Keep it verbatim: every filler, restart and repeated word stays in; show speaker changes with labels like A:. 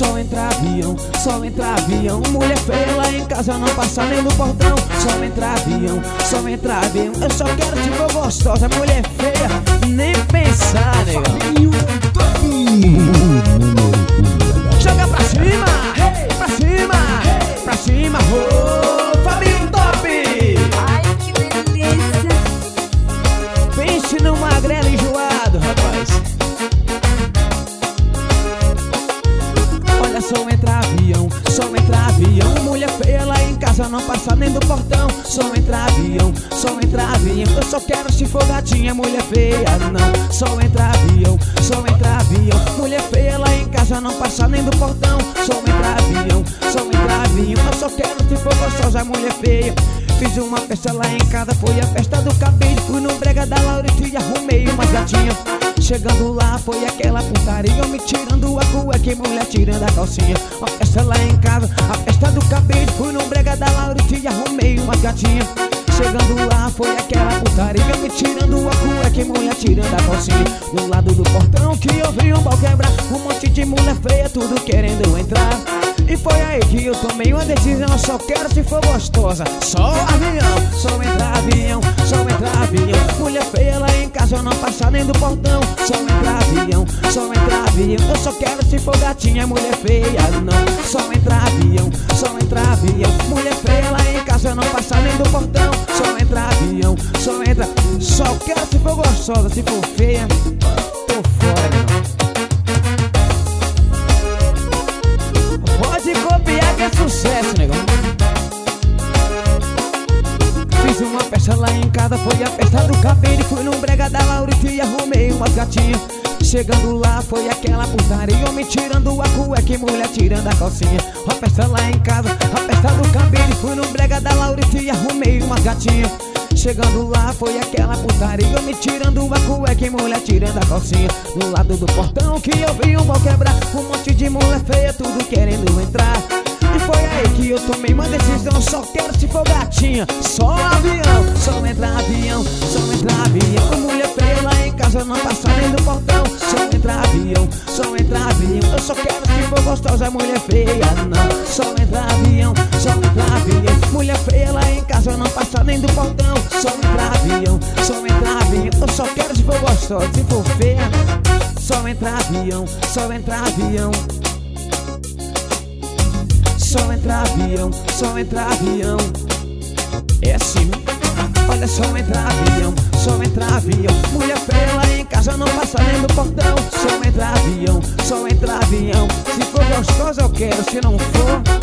A: só entra avião, só entra avião. Mulher feia lá em casa não passa nem do portão. Só entra avião, só entra avião. Eu só quero se for gostosa. Mulher feia, nem pensar, negão. Joga pra cima, pra cima, pra cima, oh, Fabinho Top.
B: Ai, que delícia.
A: Pense no magrelo enjoado, rapaz. Olha, só entra avião, só entra avião. Mulher feia lá em casa não passa nem do portão. Só entra avião, só entra avião. Eu só quero se for gatinha. Mulher feia não, só entra avião, só entra avião. Mulher feia lá em casa não passa nem do portão. Só entra avião, só entra avião. Eu só quero se for gostosa. Mulher feia. Fiz uma festa lá em casa, foi a festa do cabelo. Fui no brega da Laurita e arrumei umas gatinhas. Chegando lá foi aquela putaria, me tirando a cueca e mulher tirando a calcinha. Uma festa lá em casa, a festa do cabelo. Fui no brega da Laurita e arrumei umas gatinhas. Chegando lá foi aquela putaria, me tirando a cueca e mulher tirando a calcinha. Do lado do portão que eu vi um pau quebrar, um monte de mulher feia, tudo querendo entrar. E foi aí que eu tomei uma decisão, só quero se for gostosa. Só avião, só entra avião, só entra avião. Mulher feia lá em casa eu não passa nem do portão. Só entra avião, só entra avião. Eu só quero se for gatinha, mulher feia não. Só entra avião, só entra avião. Mulher feia lá em casa eu não passa nem do portão. Só entra avião, só entra. Só quero se for gostosa, se for feia, tô fora, meu. Pode copiar que é sucesso, negão. Fiz uma festa lá em casa, foi a festa do cabelo. Fui no brega da Laurita e arrumei umas gatinhas. Chegando lá foi aquela putaria, homem tirando a cueca e mulher tirando a calcinha. A festa lá em casa, a festa do cabelo. Fui no brega da Laurita e arrumei umas gatinhas. Chegando lá foi aquela putaria, me tirando a cueca e mulher tirando a calcinha. No lado do portão que eu vi um pau quebrar, um monte de mulher feia, tudo querendo entrar. E foi aí que eu tomei uma decisão, só quero se for gatinha. Só avião, só entra avião, só entra avião. Mulher feia lá em casa não passa nem do portão. Só entra avião, só entra avião. Eu só quero se for gostosa, mulher feia não. Só entra avião, só entra avião. Mulher feia lá em casa não passa nem do portão. Só entra avião, só entra avião. Eu só quero se for gostosa, se for feia, só entra avião, só entra avião. Só entra avião, só entra avião. É assim. Olha, só entra avião, só entra avião. Mulher feia lá em casa não passa nem do portão. Só entra avião, só entra avião. Se for gostosa eu quero, se não for